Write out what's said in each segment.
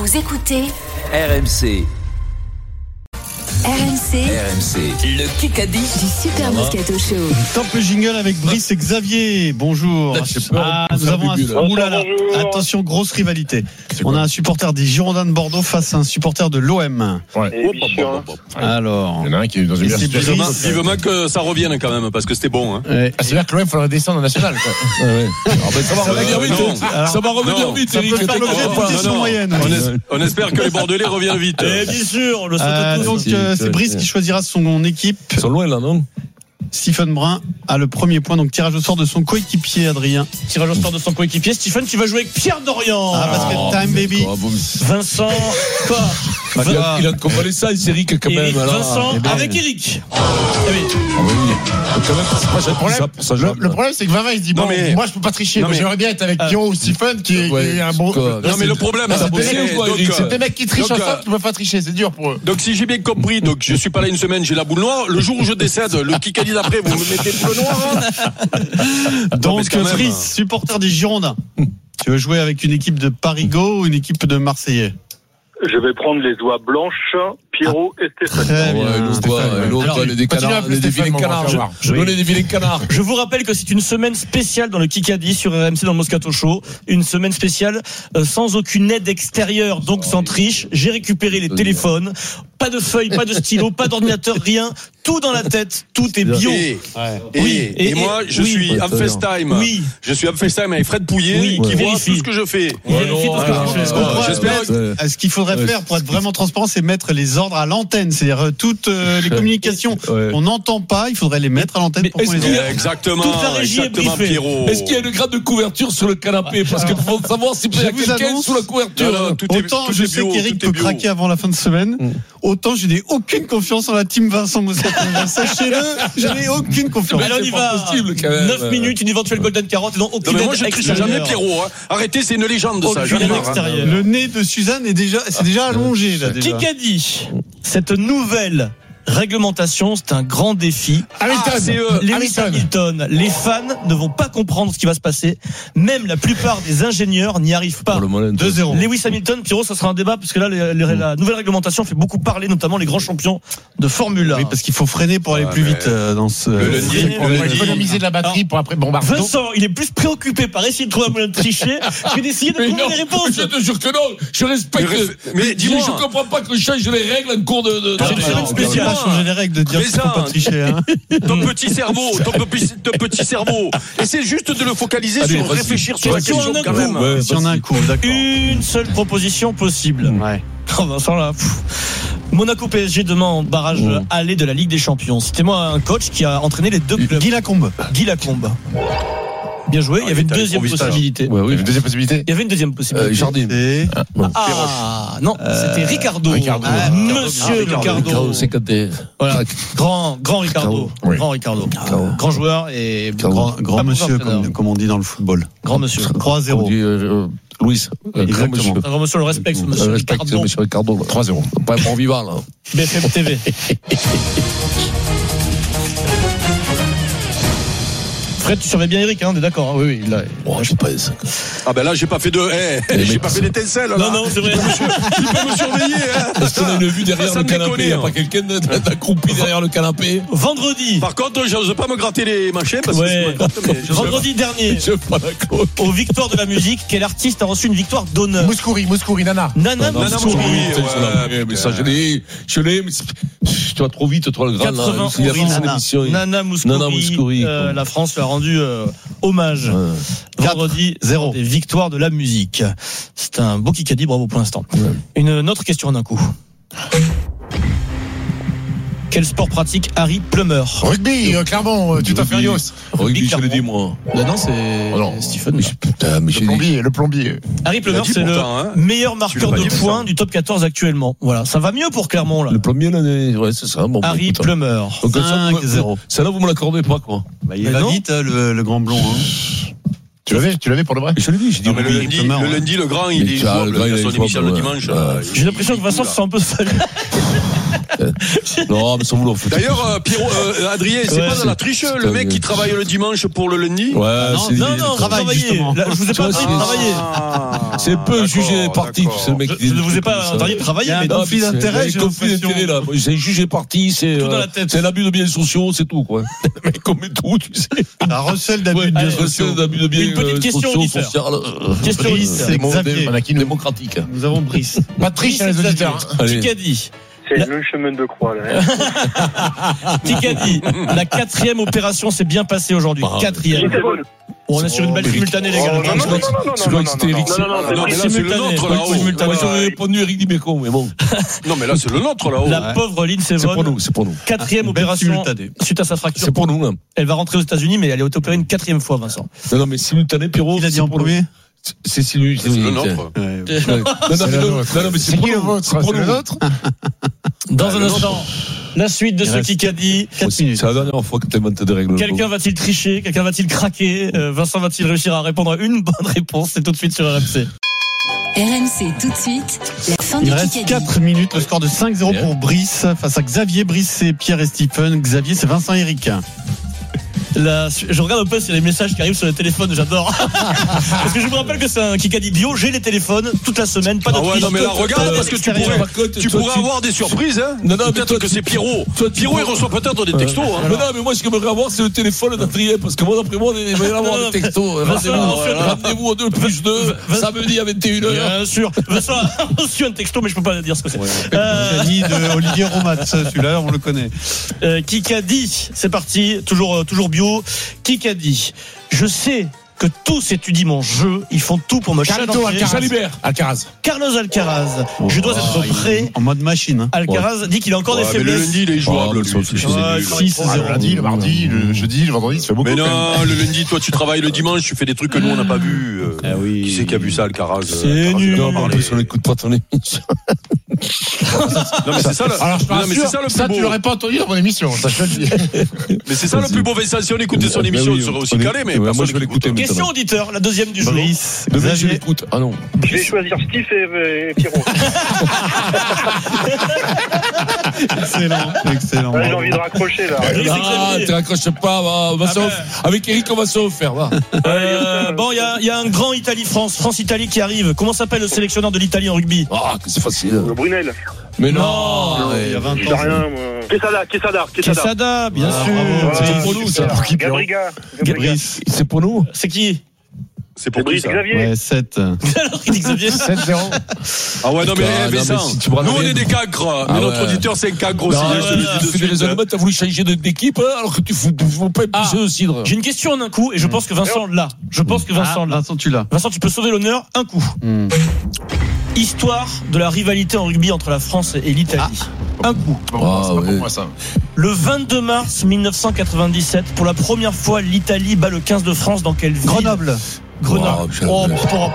Vous écoutez RMC. RMC, Le Kikadi du Super Moscato Show. Top le jingle avec Brice et Xavier. Bonjour. Nous avons oulala. Attention, grosse rivalité. On a un supporter des Girondins de Bordeaux face à un supporter de l'OM. Ouais. Alors, il y en a un qui est dans une Et c'est situation. Brice. Vivement que ça revienne quand même, parce que c'était bon. Hein. ouais. C'est-à-dire que l'OM faudrait descendre en national. Quoi. Ça va revenir vite. Ça va revenir vite, Ça peut faire l'objet de position moyenne. On espère que les Bordelais reviennent vite. Et bien sûr, on le souhaite tous. Donc c'est Brice qui choisira son équipe. Ils sont loin là, non? Stephen Brun a le premier point, donc tirage au sort de son coéquipier Adrien. Tirage au sort de son coéquipier. Stephen, tu vas jouer avec Pierre Dorian. Basket time baby. Vincent, quoi Il a de convalescence, Eric, quand même. Eric, alors. Vincent, Eh ben, avec Eric. Eh oui. Quand même, c'est pas cher pour ça, pour sa jambe. Le problème, c'est que Vincent, il se dit, Non, bon, mais- moi, je peux pas tricher. Non, Moi, mais- j'aimerais bien être avec Pierrot ou Stephen, qui est un bon. Non, mais le problème, T'as c'est bossé ou quoi, Eric? C'est des mecs qui trichent donc, ensemble, tu peux pas tricher, c'est dur pour eux. donc si j'ai bien compris, donc je suis pas là une semaine, j'ai la boule noire. Le jour où je décède, le Kikadi d'après, vous me mettez boule noire. Hein. Donc quand même. Brice, supporter des Girondins. Tu veux jouer avec une équipe de Parigo ou une équipe de Marseillais? Je vais prendre les oies blanches, Pierrot et Stéphane. Très bien. L'autre, Alors, les des continue à canards, appeler les des Stéphane, vilains on va canards. faire voir. Je donne des vilains canards. Je vous rappelle que c'est une semaine spéciale dans le Kikadi sur RMC dans le Moscato Show. Une semaine spéciale sans aucune aide extérieure, donc sans triche. J'ai récupéré les téléphones. Pas de feuilles, pas de stylo, pas d'ordinateur, rien. Tout dans la tête. Tout est bio. Et moi, je suis en FaceTime. Oui. Je suis en FaceTime avec Fred Pouillet, Oui, qui voit vérifie. tout ce que je fais. Il vérifie tout ce que je fais. J'espère Ce qu'il faudrait faire pour être vraiment transparent, c'est mettre les ordres à l'antenne. C'est-à-dire toutes les communications qu'on n'entend pas, il faudrait les mettre à l'antenne pour qu'on les entende. Exactement, Toute la régie est exactement, briefée. Pierrot. Est-ce qu'il y a une grade de couverture sur le canapé? Parce qu'il faut savoir s'il y a Je vous quelqu'un annonce- sous la couverture. Non, tout est- Autant tout je est sais bio, qu'Eric tout est peut bio. craquer avant la fin de semaine, autant je n'ai aucune confiance en la team Vincent Moscato. Sachez-le, je n'ai aucune confiance. Alors on y va. possible, quand même. 9 minutes, une éventuelle golden carotte et non Non, aucune mais moi, aide je triche extérieure. jamais, Pierrot. Hein. Arrêtez, c'est une légende, ça. Aucune J'en ai aide marre. extérieure. Le nez de Suzanne est déjà allongé là déjà. Kikadi, cette nouvelle réglementation, c'est un grand défi. c'est eux. Lewis Hamilton, les fans ne vont pas comprendre ce qui va se passer. Même la plupart des ingénieurs n'y arrivent pas. 2-0. Lewis Hamilton, Pierrot, ça sera un débat parce que là, la nouvelle réglementation fait beaucoup parler, notamment les grands champions de Formule 1. Oui, parce qu'il faut freiner pour aller plus vite dans ce. Le lundi, Pour économiser de la batterie pour après bombarder. Vincent, il est plus préoccupé par essayer de trouver un moyen de tricher que d'essayer de Mais trouver non, les réponses. je te jure que non. Je respecte. Mais dis-moi. Je comprends pas qu'on change les règles en cours de. C'est une semaine spéciale. On va pas changer les règles de dire Mais qu'il faut ça, pas tricher. Hein. ton petit cerveau, ton petit cerveau. Essaie juste de le focaliser Allez, sur vas-y. réfléchir sur la Question question en quand un même. coup. Ouais, Si on a un coup, d'accord. Une seule proposition possible. Ouais. Oh, Vincent, là, Monaco PSG demain en barrage aller de la Ligue des Champions. Citez-moi un coach qui a entraîné les deux clubs. Guy Lacombe. Guy Lacombe. Bien joué. Il y avait une deuxième possibilité. Ouais, oui. Une deuxième possibilité. Il y avait une deuxième possibilité. Jardine. Et Ah non, c'était Ricardo. Ricardo. Ah, Monsieur Ricardo. C'est quand t'es. Voilà, grand Ricardo. Oui. Grand Ricardo. Grand joueur et grand pas mauvais monsieur, entraîneur. comme on dit dans le football. Grand monsieur. 3-0. Louis. Exactement. Un grand monsieur, le respect, ce monsieur Respecte Ricardo. monsieur Ricardo. 3-0. Pas bon vivant, là. BFM TV. Fred, tu surveilles bien Eric, hein, on est d'accord, hein, oui, là. Oh, je pense. Ah ben là, j'ai pas fait j'ai pas fait d'étincelle. là. Non, c'est vrai. Tu peux me surveiller. Hein. Est-ce qu'on a une vue derrière Ça le me canapé? déconne, Il n'y a hein. pas quelqu'un d'accroupi derrière le canapé? Vendredi. Par contre, j'ose pas me gratter les manchettes parce que Ouais. je me gratte, mais je sais pas. Vendredi dernier, Je pas la cloque. aux victoires de la musique, quel artiste a reçu une victoire d'honneur? Mouskouri, Nana. Nana Nana Mouskouri. Mouskouri. Mais ça, je l'ai, mais tu vas trop vite, toi, le grand. 80 Il y a oui, son Nana. émission. Nana Mouskouri. La France lui a rendu hommage. Vendredi, 0. des victoires de la musique. C'est un beau Kikadi, bravo pour l'instant. Ouais. Une autre question en un coup. Quel sport pratique Harry Plummer? Rugby, Clermont, tout à fait Rios. Rugby, je l'ai dit, moi. Là, non, c'est Oh non. Stephen. Mais putain, mais j'ai dit. Le plombier. Harry Plummer, Il a dit c'est le pourtant, hein. meilleur marqueur l'as de dit points pourtant. du top 14 actuellement. Voilà, ça va mieux pour Clermont, là. Le premier, là, ouais, c'est ça. Bon, Harry écoute, Plummer. donc, ça, 5-0. Celle-là, vous me l'accordez pas, quoi. Bah, il Mais va non. vite, le grand blond. Hein. Tu l'avais pour le vrai? Je l'ai dit, j'ai dit Non, mais rugby. Plummer, le lundi, le grand, il est Le jouable. grand, Il il a est son jouable, émission le ouais. dimanche. Ouais. J'ai l'impression que Vincent se sent un peu seul. Non, mais sans vouloir. D'ailleurs, Pierrot, Adrien, c'est Ouais, pas de la triche, le mec qui travaille le dimanche pour le lundi? Ouais, c'est Non, travail, justement. Là, je vous ai pas dit de travailler. C'est un peu jugé parti, tu sais, le mec. Je ne vous ai pas entendu travailler, Il y a mais un conflit d'intérêt, j'ai conflit l'impression. d'intérêt, là. C'est jugé parti, c'est Tout dans la tête. c'est l'abus de biens sociaux, c'est tout, quoi. Le mec commet tout, tu sais. Un recel d'abus de biens allez, sociaux. D'abus de biens Une petite question sociaux, auditeur. sociales. Question Brice, auditeur. c'est Xavier. On a qui nous Démocratique. Nous avons Brice. Pas de triche, les auditeurs. Allez. Qui a dit? C'est le chemin de croix, là. Qui a dit? La 4e opération s'est bien passée aujourd'hui. 4e. On est sur une belle simultanée, les gars. Je crois que c'était Eric. Non, mais là, c'est le nôtre, là-haut. Moi, j'aurais répondu Eric Dimeco, mais bon. Non, mais là, c'est le nôtre, là-haut. La pauvre Lindsey C'est pour Vonn, nous, c'est pour nous. 4e Belle opération simultanée. suite à sa fracture. C'est pour nous, hein. Elle va rentrer aux États-Unis, mais elle est opérée une 4e fois, Vincent. Non, mais simultané, Pierrot. Il a dit c'est en pour nous. premier. C'est si lui. C'est le nôtre. Non, mais c'est qui pour le nous. vôtre? C'est pour C'est le nous. nôtre? Dans Ah, un le instant, la suite de Il ce reste Kikadi. 4 minutes. C'est la dernière fois que tu inventes des règles. Quelqu'un va-t-il tricher? Quelqu'un va-t-il craquer? Vincent va-t-il réussir à répondre à une bonne réponse? C'est tout de suite sur RMC. RMC tout de suite, la fin Il du reste Kikadi. 4 minutes, le score de 5-0 pour Brice face à Xavier. Brice, c'est Pierre et Stephen. Xavier, c'est Vincent et Eric. Je regarde un peu s'il y a des messages qui arrivent sur le téléphone, j'adore. Parce que je me rappelle que c'est un Kikadi bio, j'ai les téléphones toute la semaine, pas de Ah ouais, triche. non, mais là, regarde, parce que tu pourrais avoir des surprises, hein. Non, mais Peut-être toi, que c'est Pierrot. toi, tu Pierrot, il pourrais- reçoit peut-être des textos, hein. Mais non, mais moi, ce que j'aimerais avoir, c'est le téléphone d'Adrien, parce que moi, d'après moi, il va y avoir des textos. Rendez-vous au 2+2, samedi à 21h. Bien sûr. Vincent a reçu un texto, mais je peux pas dire ce que c'est. Gianni de Olivier Romat, celui-là, on le connaît. Kikadi, c'est parti, toujours bio. Kikadi, je sais que tous étudient mon jeu, ils font tout pour me Carlito challenger. Alcaraz. Carlos Alcaraz, je dois être prêt. En mode machine. Alcaraz dit qu'il a encore des Ouais, mais le faiblesses. lundi, il est jouable, Ouais, lui. mais c'est Ouais, nul. 6-0. Le lundi, le mardi, le jeudi, le vendredi, ça fait beaucoup. Mais quand même. non, le lundi, toi, tu travailles le dimanche, tu fais des trucs que nous, on n'a pas vus. Qui c'est qui a vu ça, Alcaraz? C'est Alcaraz, nul. il en a Non, mais en parlé. plus, on n'écoute pas ton émission. Non, mais c'est ça, Alors, je te non, mais c'est rassure, ça le ça, plus tu beau. l'aurais pas entendu dans mon émission, ça, je te le dis. Mais c'est ça le plus beau, Vincent. Si on écoutait son émission, il serait aussi calé, mais moi, personne je vais l'écouter. n'écoute. Question auditeur, la deuxième du jour. Brice, Demain, je Xavier. l'écoute. Ah non. Je vais choisir Steve et Pierrot. Excellent, excellent. Ouais, j'ai envie de raccrocher, là. Ah, tu raccroches pas, va, Ah ben. avec Eric, on va se refaire, va. Bon, il y a un grand Italie-France, France-Italie qui arrive. Comment s'appelle le sélectionneur de l'Italie en rugby? Ah, que c'est facile. Brunel. Mais Non. non. Il y a 20 Je sais ans. rien, moi. Quesada. Quesada, bien sûr. C'est pour nous, ça. Gabriga. Brice, C'est pour nous. C'est qui? C'est pour qui, Brice ça? Xavier. ouais, 7. Alors, il dit Xavier. 7-0. Ah ouais, non, mais Ah, non, Vincent, mais si tu me nous, on ramènes- est des cancres, Ah mais notre ouais. auditeur, c'est un cancre aussi, Non, je te le dis tu de fais des suite. raisonnements, t'as voulu changer d'équipe, hein, alors que tu fous pas Ah. pisser au cidre. J'ai une question en un coup et je pense que Vincent l'a. Je pense que Vincent l'a. Vincent, tu l'as. Vincent, tu peux sauver l'honneur un coup. Histoire de la rivalité en rugby entre la France et l'Italie. Un coup. Bon, c'est pas pour ouais. moi, ça. Le 22 mars 1997, pour la première fois, l'Italie bat le 15 de France dans quelle ville? Grenoble. Grenoble. Wow,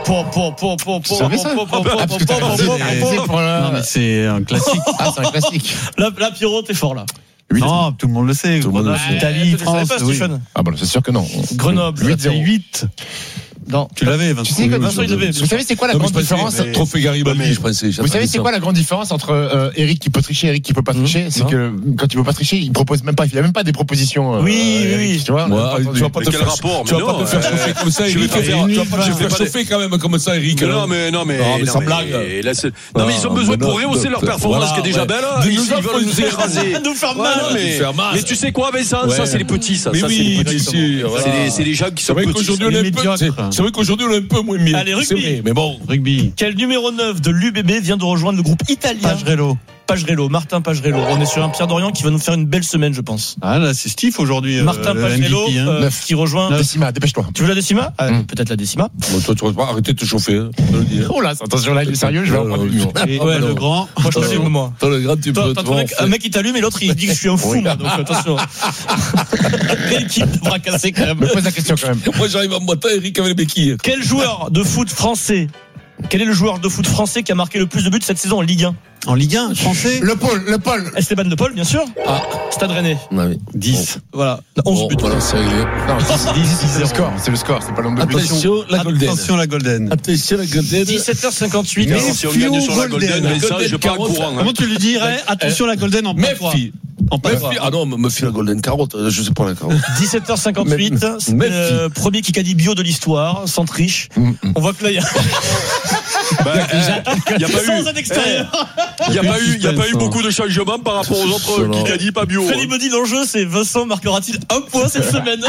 Tu savais ça? C'est pour Non, mais c'est un classique. Ah, c'est un classique. Là, Pierrot, t'es fort là. Non, tout le monde le sait. Tout le monde le Grenoble, sait. Italie, Tu le savais France. pas, oui. Stephen? Ah, bon, c'est sûr que non. Grenoble. 8-0. Non. Tu l'avais, Vincent. Tu sais que Vincent, il l'avait. Vous savez, c'est quoi la Non, mais grande je pensais, différence? Trophée Garibaldi, je pensais. Vous savez, c'est quoi la grande différence entre Eric qui peut tricher et Eric qui peut pas tricher? C'est Non. que quand il peut pas tricher, il propose même pas, il a même pas des propositions. Oui, Eric, oui. tu vois? Ouais, tu vas pas Mais te quel faire rapport? tu vas Mais pas non, te faire chauffer comme ça, je vais Eric. pas faire- Tu vas pas je te vais faire pas chauffer quand même comme ça, Eric. Non, mais sans blague. là, non, mais ils ont besoin pour rehausser leur performance qui est déjà belle. Ils veulent nous écraser. Nous faire Ouais, mal. non, mais tu sais quoi, Vincent? Ça, Ouais. c'est les petits, ça. Mais Ça, c'est oui, les bien petits. sûr. voilà. C'est les gens qui C'est sont vrai petits. qu'aujourd'hui, on est un peu, c'est vrai qu'aujourd'hui, on est un peu moins bien. Allez, rugby. C'est vrai, mais bon. Rugby. Quel numéro 9 de l'UBB vient de rejoindre le groupe italien Pagerello. Pagerello, Martin Pagerello. On est sur un Pierre Dorian qui va nous faire une belle semaine, je pense. Ah, là, c'est Steve aujourd'hui. Martin le Pagerello MVP, hein. qui rejoint. Décima, dépêche-toi. Tu veux la décima? Peut-être la décima. Bon, toi, tu vas pas arrêter de te chauffer. Hein, je te le dis. Oh là, attention, là, il est sérieux, je vais en prendre une. Et Ouais, le non. grand. Moi, je t'allume, moi. Toi, le grand, tu Toi, peux. t'as tu trouvé vas en un mec qui t'allume et l'autre il dit que je suis un fou, Oui. moi, donc attention. Quelle équipe de bras cassés quand même. Me pose la question quand même. faire. Moi, j'arrive en matin, Eric avec les béquilles. Quel joueur de foot français Quel est le joueur de foot français qui a marqué le plus de buts cette saison en Ligue 1? En Ligue 1, français. Le Paul. Esteban De Paul, bien sûr. Stade Rennais. 10. Voilà. 11 buts. Voilà, c'est réglé. Non, 10, c'est le score, c'est pas le nombre de buts. Attention, la Golden. Attention, la Golden. Attention, la Golden. 17h58. Alors, si on gagne sur la Golden, mais ça, je pars au courant. Comment tu lui dirais? Attention, la Golden en patois. En patois. Ah non, me fie la Golden carotte. Je sais pas la carotte. 17h58. C'est le premier Kikadi bio de l'histoire, sans triche. On voit que là, il y a. Il n'y a pas eu. Sans un extérieur. Il n'y a pas eu beaucoup de changements par rapport aux autres Kikadi pas bio. Freddy me dit l'enjeu, c'est Vincent marquera-t-il un point cette semaine?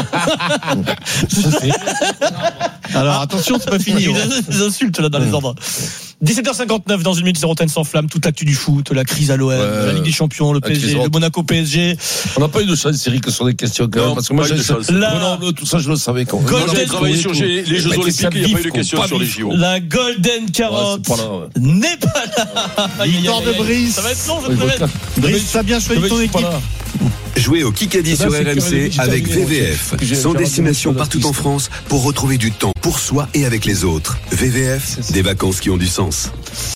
Alors attention, c'est pas fini. Des insultes là dans les ordres. 17h59, dans une minute, 0 s'enflamme, toute l'actu du foot, la crise à l'OM, la Ligue des Champions, le PSG, le Monaco PSG. On n'a pas eu de chance, Eric, sur des questions quand même. Non, parce que moi, pas eu de chance. tout ça, je le savais quand même. J'ai travaillé sur les Jeux Olympiques, il n'y a pas eu de questions sur les JO. La Golden Carotte n'est pas là. Victoire de Brice. Ça va être long, cette semaine. Brice, t'as bien choisi ton équipe. Jouez au Kikadi sur RMC avec VVF. Sans destination partout en France pour retrouver du temps pour soi et avec les autres. VVF, des vacances qui ont du sens.